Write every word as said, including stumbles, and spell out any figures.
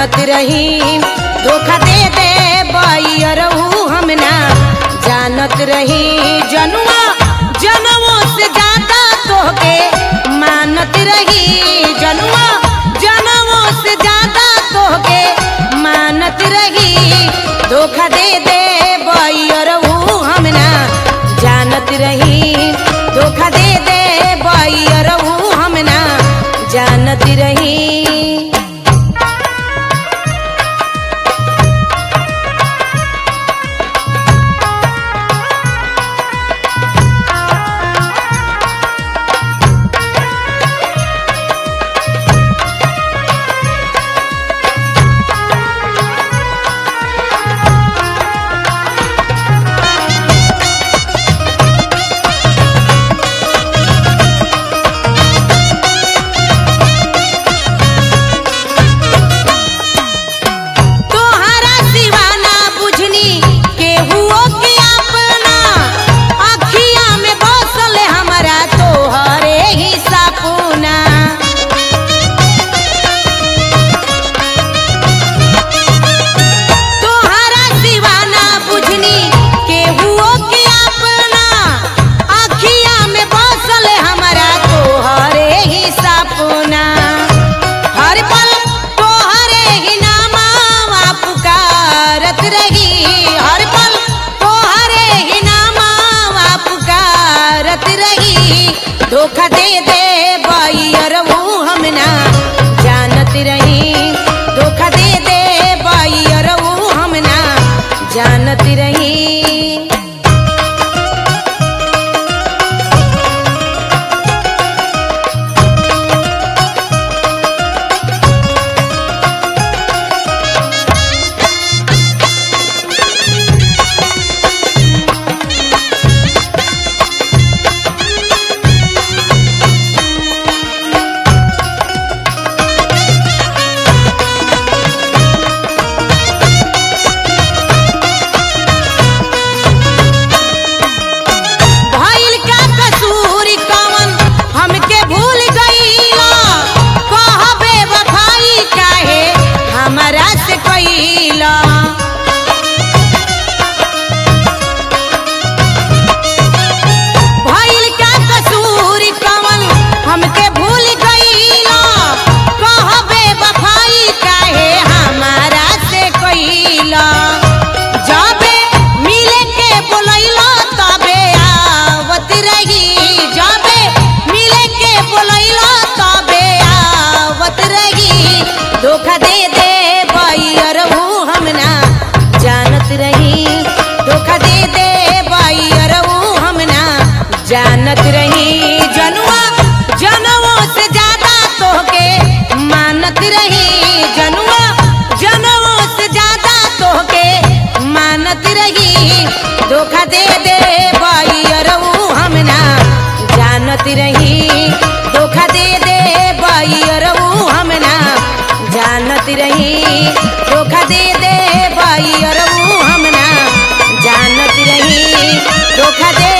जानत रही धोखा दे दे बयरऊ हम ना जानत रही जनुआ जनवों से ज्यादा तोहके मानत रही जनुआ जनवों से ज्यादा तोहके मानत रही धोखा दे दे बयरऊ हम ना जानत रही धोखा दे दे बयरऊ हम ना जानत रही। धोखा दे दे बयरऊ हम ना जानत रही धोखा दे दे बयरऊ हम ना जानत रही। धोखा दे दे बयरऊ हम ना जानत रही धोखा दे दे बयरऊ हम ना जानत रही जनुआ जनवों से ज्यादा तोहके मानत रही जनुआ जनवों से ज्यादा तोहके मानत रही धोखा दे दे बयरऊ हम ना जानत रही धोखा दे दे बयरऊ हम ना जानत रही धोखा दे दे बयरऊ हम ना जानत रही धोखा दे